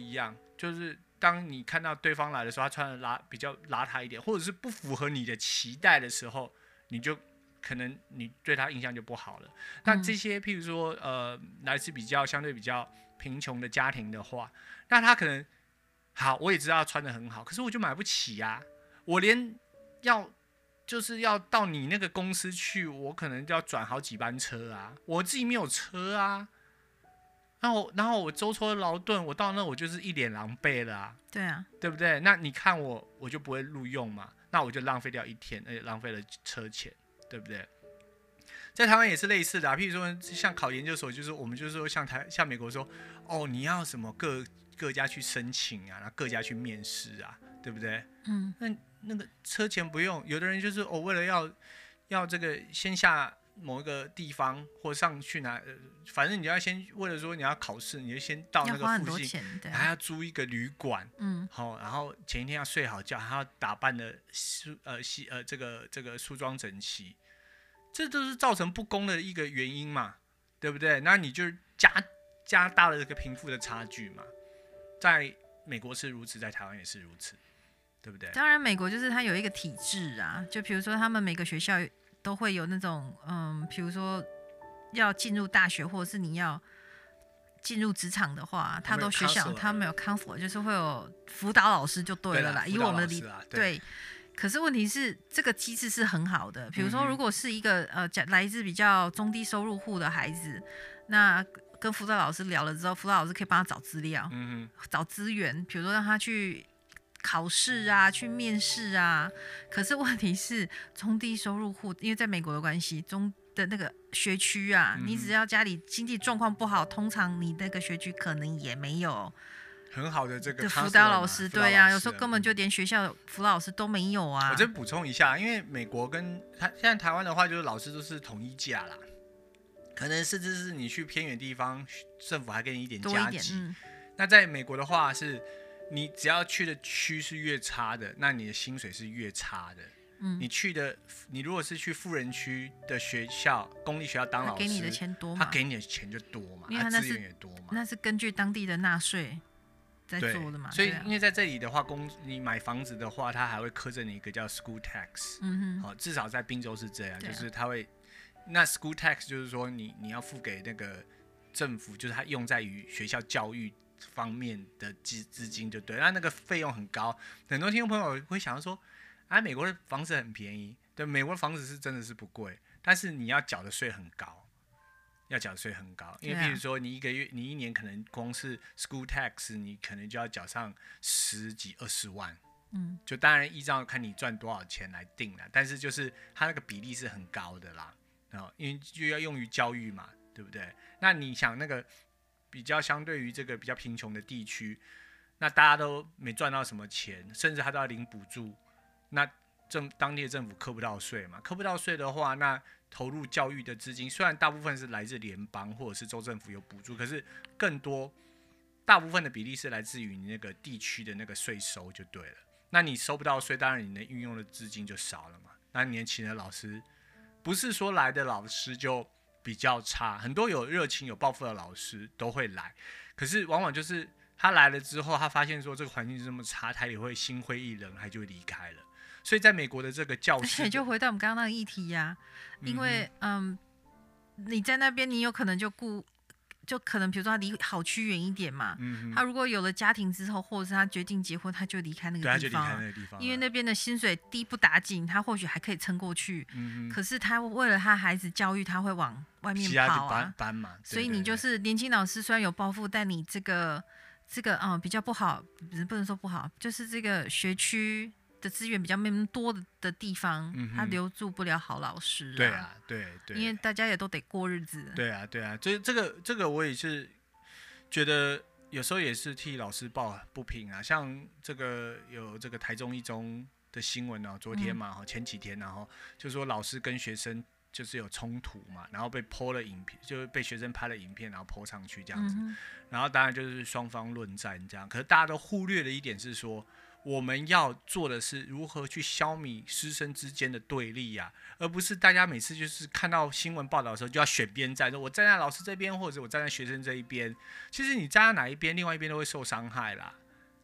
Speaker 1: 就是当你看到对方来的时候，他穿的比较邋遢一点，或者是不符合你的期待的时候，你就可能你对他印象就不好了。那这些譬如说来自相对比较贫穷的家庭的话，那他可能好，我也知道他穿得很好，可是我就买不起啊，我连就是要到你那个公司去，我可能就要转好几班车啊，我自己没有车啊。然后我舟车劳顿，我到那我就是一脸狼狈了啊。
Speaker 2: 对啊，
Speaker 1: 对不对？那你看我就不会录用嘛，那我就浪费掉一天，而且浪费了车钱，对不对？在台湾也是类似的啊，譬如说像考研究所，就是我们就是说像美国说，哦，你要什么各家去申请啊，然后各家去面试啊，对不对？那个车钱不用，有的人就是为了要这个先下某一个地方或上去反正你要先为了说你要考试，你就先到那个附近，还要租一个旅馆，好，然后前一天要睡好觉，还要打扮的这个梳妆整齐，这都是造成不公的一个原因嘛，对不对？那你就加大了这个贫富的差距嘛，在美国是如此，在台湾也是如此，对不对？
Speaker 2: 当然，美国就是它有一个体制啊，就比如说他们每个学校都会有那种比如说要进入大学，或者是你要进入职场的话，他都学校他们有 counselor， 就是会有辅导老师就对了啦。以我们的对，可是问题是这个机制是很好的。比如说，如果是一个来自比较中低收入户的孩子，那跟辅导老师聊了之后，辅导老师可以帮他找资料，找资源，比如说让他去考试啊，去面试啊。可是问题是中低收入户，因为在美国的关系，中的那个学区啊，你只要家里经济状况不好，通常你那个学区可能也没有
Speaker 1: 很好的这个
Speaker 2: 辅导老师。对啊，有时候根本就连学校辅导老师都没有啊。
Speaker 1: 我这补充一下，因为美国跟现在台湾的话，就是老师都是统一价啦，可能甚至是你去偏远地方，政府还给你一点加急。那在美国的话，是你只要去的区是越差的，那你的薪水是越差的。你如果是去富人区的学校，公立学校当老师，
Speaker 2: 他给你的钱多嘛？
Speaker 1: 他给你的钱就多嘛，
Speaker 2: 因为
Speaker 1: 他资源也多嘛。
Speaker 2: 那是根据当地的纳税在做的嘛。
Speaker 1: 所以因为在这里的话，你买房子的话，他还会课征你一个叫 school tax。好，至少在宾州是这样，就是他会。那 school tax 就是说你要付给那个政府，就是他用在于学校教育方面的资金，就对。那个费用很高，很多听众朋友会想说。美国的房子很便宜，对，美国的房子是真的是不贵，但是你要缴的税很高，因为譬如说你一年可能光是 school tax 你可能就要缴上10几20万，就当然依照看你赚多少钱来定啦，但是就是它那个比例是很高的啦，因为就要用于教育嘛，对不对？那你想那个比较相对于这个比较贫穷的地区，那大家都没赚到什么钱，甚至他都要领补助。那当地的政府课不到税嘛？课不到税的话，那投入教育的资金虽然大部分是来自联邦或者是州政府有补助，可是大部分的比例是来自于你那个地区的那个税收就对了。那你收不到税，当然你能运用的资金就少了嘛。那年轻的老师，不是说来的老师就比较差，很多有热情有抱负的老师都会来，可是往往就是他来了之后，他发现说这个环境这么差，他也会心灰意冷，他就会离开了。所以在美国的这个教室，
Speaker 2: 而且就回到我们刚刚那个议题呀，因为你在那边，你有可能就可能比如说他离好区远一点嘛，他如果有了家庭之后，或者是他决定结婚，他就离开那个地方，
Speaker 1: 对，他就离开那个地方，
Speaker 2: 因为那边的薪水低不打紧，他或许还可以撑过去，可是他为了他孩子教育，他会往外面跑啊，
Speaker 1: 搬嘛，
Speaker 2: 所以你就是年轻老师虽然有抱负，但你这个比较不好，不能说不好，就是这个学区的资源比较没那么多的地方，他留住不了好老师。
Speaker 1: 对啊，对，
Speaker 2: 因为大家也都得过日子。
Speaker 1: 对啊，这个我也是觉得有时候也是替老师抱不平啊。像这个有这个台中一中的新闻啊，昨天嘛，前几天然后就说老师跟学生就是有冲突嘛，然后被 po 了影片，就是被学生拍了影片，然后 po 上去这样子，然后当然就是双方论战这样。可是大家都忽略了一点是说，我们要做的是如何去消弭师生之间的对立啊，而不是大家每次就是看到新闻报道的时候就要选边站，说我站在老师这边或者我站在学生这一边。其实你站在哪一边，另外一边都会受伤害啦。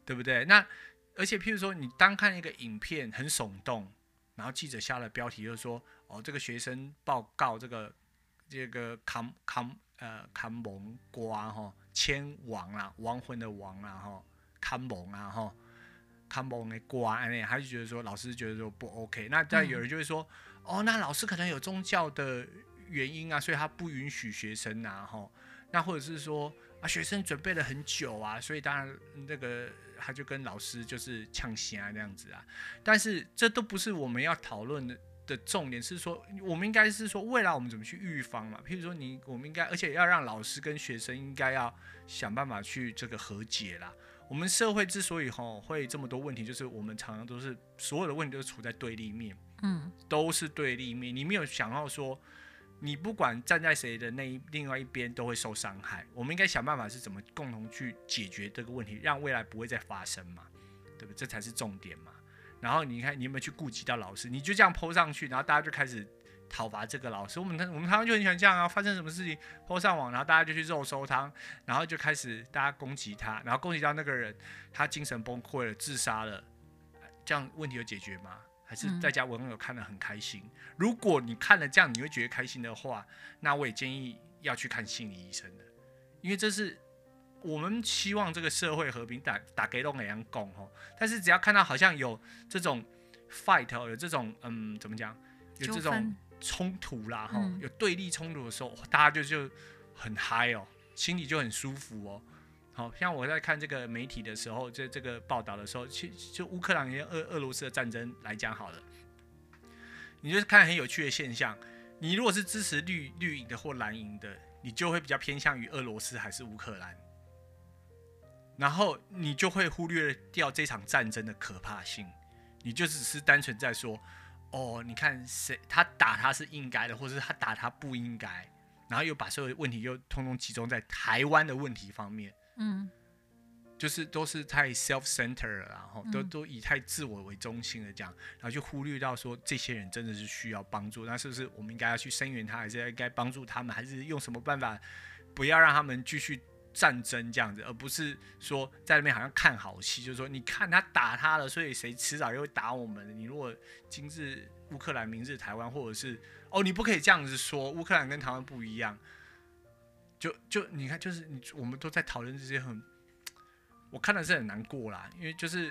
Speaker 1: 对不对？那而且譬如说你单看一个影片很耸动，然后记者下了标题就是说，哦，这个学生报告这个康蒙瓜哈千王啊，亡魂的王啊哈，康蒙啊哈。康蒙的瓜，他就觉得说老师觉得说不 OK， 那再有人就会说，哦，那老师可能有宗教的原因啊，所以他不允许学生啊，那或者是说啊，学生准备了很久啊，所以当然那个他就跟老师就是呛虾这样子啊，但是这都不是我们要讨论的重点，是说我们应该是说未来我们怎么去预防嘛，譬如说我们应该，而且要让老师跟学生应该要想办法去这个和解啦。我们社会之所以会这么多问题，就是我们常常都是所有的问题都是处在对立面，都是对立面。你没有想到说，你不管站在谁的另外一边都会受伤害。我们应该想办法是怎么共同去解决这个问题，让未来不会再发生嘛，对不对？这才是重点嘛。然后你看你有没有去顾及到老师？你就这样 po 上去，然后大家就开始讨伐这个老师。我们台湾就很喜欢这样啊，发生什么事情 po 上网，然后大家就去肉搜他，然后就开始大家攻击他，然后攻击到那个人，他精神崩溃了，自杀了，这样问题有解决吗？还是在家网友看得很开心？如果你看了这样你会觉得开心的话，那我也建议要去看心理医生的，因为这是我们希望这个社会和平，打给拢一样讲吼。但是只要看到好像有这种 fight， 有这种怎么讲，有这种冲突啦，有对立冲突的时候，大家就很嗨哦，心里就很舒服哦。好像我在看这个媒体的时候，这个报道的时候，就乌克兰跟俄罗斯的战争来讲好了，你就是看很有趣的现象。你如果是支持绿营的或蓝营的，你就会比较偏向于俄罗斯还是乌克兰，然后你就会忽略掉这场战争的可怕性，你就只是单纯在说，哦，你看他打他是应该的，或者他打他不应该，然后又把所有问题又通通集中在台湾的问题方面，就是都是太 self-centered 了，然后都以太自我为中心的这样，然后就忽略到说这些人真的是需要帮助，那是不是我们应该要去声援他，还是应该帮助他们，还是用什么办法不要让他们继续战争这样子，而不是说在那边好像看好戏，就是说你看他打他了，所以谁迟早又会打我们。你如果今日乌克兰，明日台湾，或者是你不可以这样子说，乌克兰跟台湾不一样。就你看，就是我们都在讨论这些我看的是很难过啦，因为就是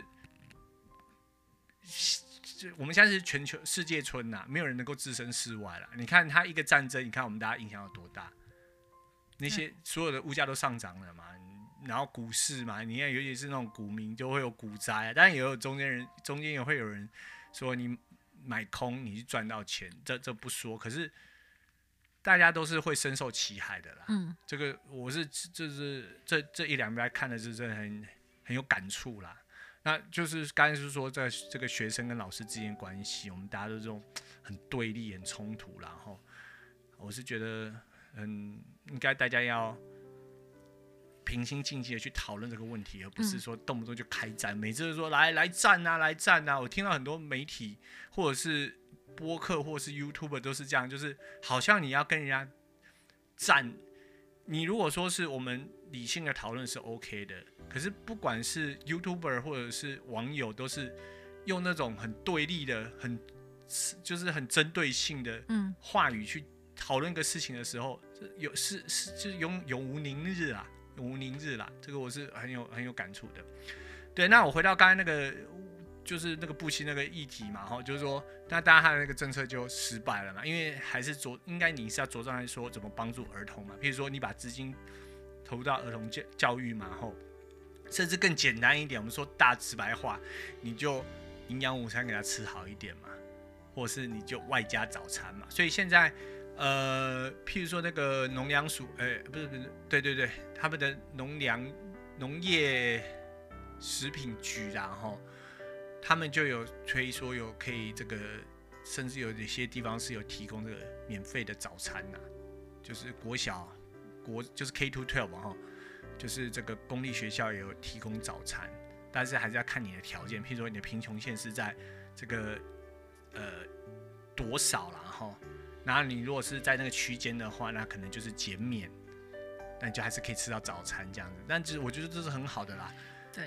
Speaker 1: 我们现在是全球世界村呐，没有人能够置身事外啦。你看他一个战争，你看我们大家影响有多大？那些所有的物价都上涨了嘛，然后股市嘛，你看尤其是那种股民就会有股灾，当然也有中间也会有人说你买空你去赚到钱，这不说，可是大家都是会深受其害的啦。这个我是这一两拜看的是真的很有感触啦。那就是刚才是说在这个学生跟老师之间的关系，我们大家都这种很对立、很冲突啦。然后我是觉得应该大家要平心静气的去讨论这个问题，而不是说动不动就开战，每次都说来战啊来战啊。我听到很多媒体或者是播客或者是 YouTuber 都是这样，就是好像你要跟人家战。你如果说是我们理性的讨论是 OK 的，可是不管是 YouTuber 或者是网友，都是用那种很对立的、就是很针对性的话语去讨论一个事情的时候，就是永无宁日啦，永无宁日啦。这个我是很有感触的。对，那我回到刚才那个，就是那个布希那个议题嘛，就是说，那当然他的那个政策就失败了嘛，因为还是应该你是要着重来说怎么帮助儿童嘛，譬如说你把资金投入到儿童教育嘛，甚至更简单一点，我们说大直白话，你就营养午餐给他吃好一点嘛，或者是你就外加早餐嘛。所以现在譬如说那个农粮署，不是，对，他们的农业食品局然后他们就有推说有可以这个，甚至有一些地方是有提供这个免费的早餐呐，就是国小就是 K-12 嘛，就是这个公立学校也有提供早餐，但是还是要看你的条件，譬如说你的贫穷线是在这个多少啦，然后你如果是在那个区间的话，那可能就是减免，但就还是可以吃到早餐这样子。但其实我觉得这是很好的啦。
Speaker 2: 对，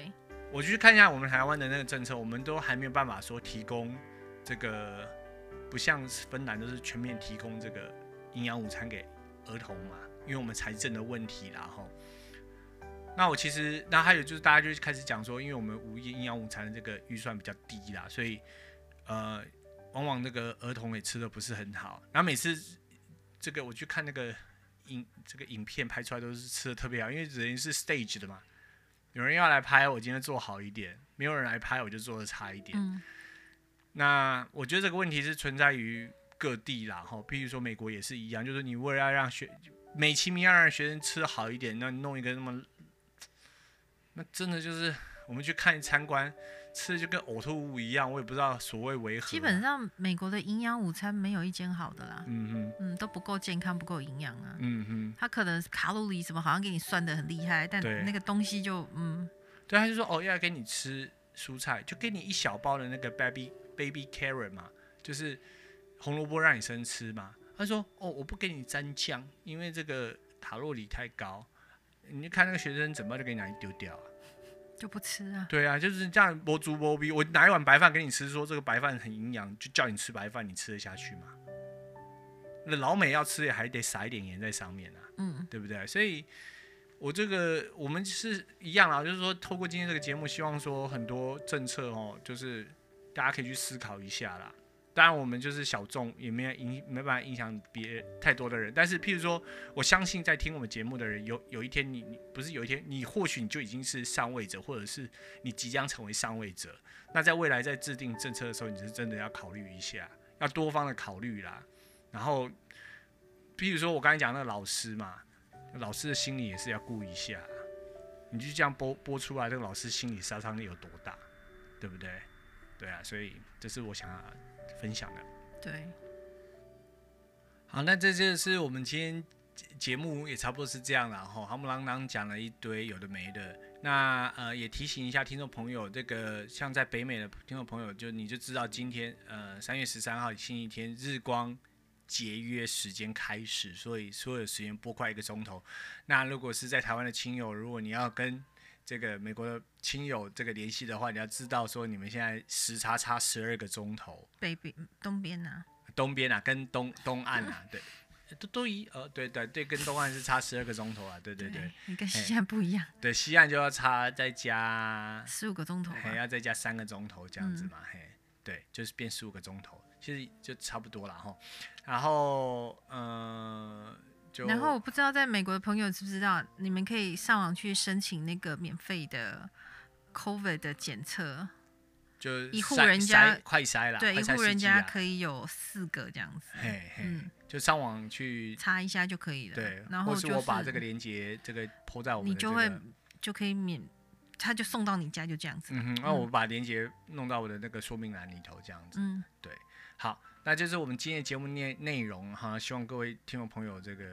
Speaker 1: 我去看一下我们台湾的那个政策，我们都还没有办法说提供这个，不像芬兰都是全面提供这个营养午餐给儿童嘛，因为我们财政的问题啦吼。那我其实，那还有就是大家就开始讲说，因为我们营养午餐的这个预算比较低啦，所以往往那个儿童也吃的不是很好。然后每次这个我去看那个这个影片拍出来都是吃的特别好，因为人是 stage 的嘛。有人要来拍，我今天做好一点；没有人来拍，我就做的差一点。那我觉得这个问题是存在于各地啦，譬如说美国也是一样，就是你为了要让美其名要让学生吃好一点，那弄一个那真的就是我们去看参观，吃的就跟呕吐物一样，我也不知道所谓为何。
Speaker 2: 基本上美国的营养午餐没有一间好的啦，都不够健康，不够营养啊。它可能卡路里什么好像给你算得很厉害，但那个东西就
Speaker 1: 对，他就说要给你吃蔬菜，就给你一小包的那个 baby carrot 嘛，就是红萝卜让你生吃嘛。他说我不给你沾酱，因为这个卡路里太高。你就看那个学生整包就给你拿去丢掉啊，
Speaker 2: 就不吃啊。
Speaker 1: 对啊，就是这样摸猪摸逼。我拿一碗白饭给你吃，说这个白饭很营养，就叫你吃白饭，你吃得下去吗？那老美要吃也还得撒一点盐在上面啊，对不对？所以我们是一样啦，就是说透过今天这个节目，希望说很多政策就是大家可以去思考一下啦。当然我们就是小众，也没办法影响太多的人。但是譬如说，我相信在听我们节目的人，有一天你不是有一天，你或许你就已经是上位者，或者是你即将成为上位者。那在未来在制定政策的时候，你是真的要考虑一下，要多方的考虑啦。然后，譬如说我刚才讲那个老师嘛，老师的心理也是要顾一下。你就这样播出来，这个老师心理杀伤力有多大，对不对？对啊，所以这是我想要分享的。
Speaker 2: 对，
Speaker 1: 好，那这就是我们今天节目也差不多是这样了哈。夯不啷当讲了一堆有的没的，那也提醒一下听众朋友，这个像在北美的听众朋友，你就知道今天3月13号星期天日光节约时间开始，所以所有时间拨快1个钟头。那如果是在台湾的亲友，如果你要跟这个美国的亲友这个联系的话，你要知道说你们现在时差差12个钟头。
Speaker 2: 东边啊？
Speaker 1: 东边啊，跟东岸啊，对，对，跟东岸是差12个钟头啊，对。
Speaker 2: 你跟西岸不一样。
Speaker 1: 对，西岸就要差再加
Speaker 2: 15个钟头，
Speaker 1: 要再加3个钟头这样子嘛，对，就是变15个钟头，其实就差不多啦齁。然后
Speaker 2: 我不知道在美国的朋友知不知道，你们可以上网去申请那个免费的 COVID 的检测，
Speaker 1: 就
Speaker 2: 一户人家
Speaker 1: 快筛啦，
Speaker 2: 对，一户人家可以有4个这样子，
Speaker 1: 就上网去
Speaker 2: 查一下就可以了。
Speaker 1: 对，
Speaker 2: 然后
Speaker 1: 或是我把这个链接这个 po 在我们的
Speaker 2: 就可以他就送到你家，就这样子。
Speaker 1: 那我把链接弄到我的那个说明栏里头，这样子。对，好。那就是我们今天的节目内容哈，希望各位听众朋友这个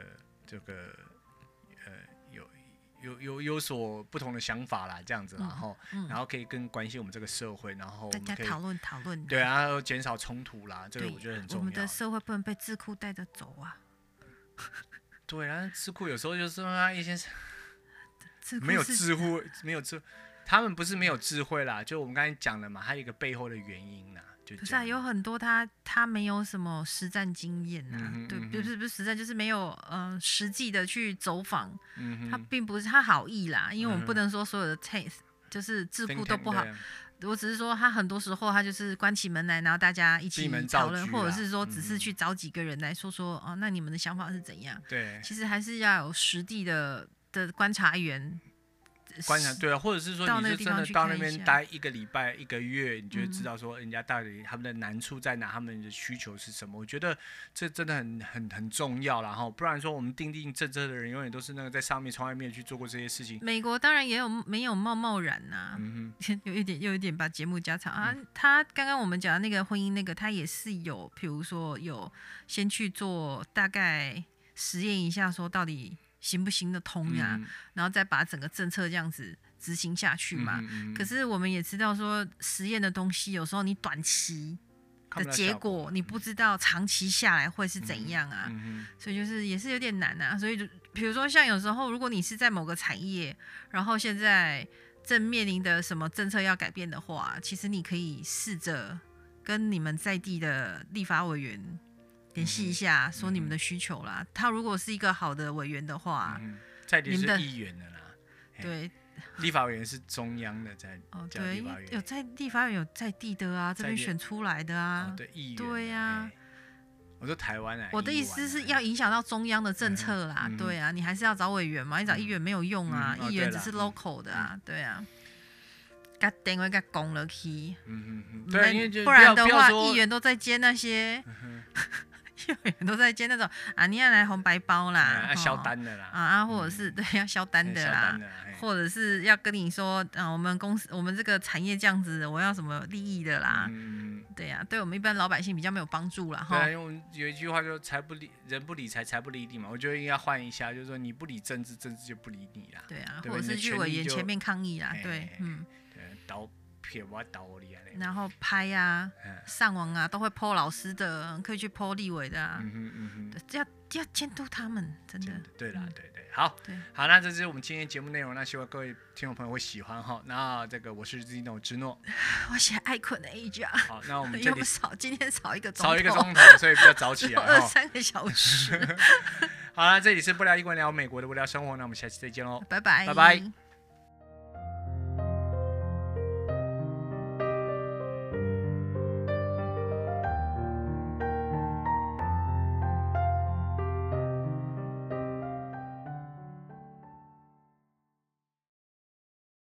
Speaker 1: 有所不同的想法啦，这样子啦然后可以更关心我们这个社会，然后
Speaker 2: 大家讨论，
Speaker 1: 对啊，然后减少冲突啦，这个我觉得很重要。
Speaker 2: 我们的社会不能被智库带着走啊。
Speaker 1: 对啊，智库有时候就是一些没有智，他们不是没有智慧啦，就我们刚才讲的嘛，还有一个背后的原因啦。
Speaker 2: 可是有很多他没有什么实战经验对，不是实战，就是没有实际的去走访，他并不是他好意啦，因为我们不能说所有的 taste 就是智库都不好，我只是说他很多时候他就是关起门来，然后大家一起讨论，或者是说只是去找几个人来说那你们的想法是怎样？
Speaker 1: 对，
Speaker 2: 其实还是要有实地的观察员。
Speaker 1: 对啊，或者是说你就真的到那边待1个礼拜、1个月，你就会知道说人家到底他们的难处在哪，他们的需求是什么。我觉得这真的很重要啦齁，不然说我们定政策的人永远都是那个在上面从来没有去做过这些事情。
Speaker 2: 美国当然也没有贸然呐，又有一点把节目加长啊。他刚刚我们讲的那个婚姻那个，他也是有，比如说有先去做大概实验一下，说到底行不行得通呀？然后再把整个政策这样子执行下去嘛。可是我们也知道说，实验的东西有时候你短期的结果你不知道长期下来会是怎样啊。所以就是也是有点难啊。所以就比如说像有时候，如果你是在某个产业，然后现在正面临的什么政策要改变的话，其实你可以试着跟你们在地的立法委员联系一下，说你们的需求啦。他如果是一个好的委员的话，
Speaker 1: 在地是议员的啦，
Speaker 2: 对。
Speaker 1: 立法委员是中央的在叫立法委员，
Speaker 2: 有在立法委员有在地的啊，这边选出来的啊，
Speaker 1: 对议员，
Speaker 2: 对啊。
Speaker 1: 我说台湾啊，
Speaker 2: 我的意思是要影响到中央的政策啦，对啊，你还是要找委员嘛，你找议员没有用啊，议员只是 local 的啊，对啊。给电话给攻了去，
Speaker 1: 对，因为
Speaker 2: 不然的话，议员都在接那些。议员都在接那种啊，你要来红白包啦，
Speaker 1: 销单的啦，
Speaker 2: 或者是对要销单的啦，或者是要跟你说，我们公司我们这个产业这样子，我要什么利益的啦，对呀，对我们一般老百姓比较没有帮助啦。
Speaker 1: 对，因为有一句话就人不理财，财不理你嘛，我觉得应该换一下，就是说你不理政治，政治就不理你啦。
Speaker 2: 对啊，或者是去委员前面抗议啦，对，
Speaker 1: 对，刀片我刀你啊。
Speaker 2: 然后拍啊，上网啊，都会 po 老师的，可以去 po 立委的啊，要监督他们，真的。
Speaker 1: 对啦，对，好，那这是我们今天节目内容，那希望各位听众朋友会喜欢哈。那这个我是 Zino 之诺，
Speaker 2: 我写爱困的 A 加。
Speaker 1: 好，那我们这里
Speaker 2: 今天少一个钟
Speaker 1: 头，所以比较早起来
Speaker 2: ，23个小时。
Speaker 1: 好了，这里是不聊英文聊美国的无聊生活，那我们下期再见喽，
Speaker 2: 拜拜，
Speaker 1: 拜拜。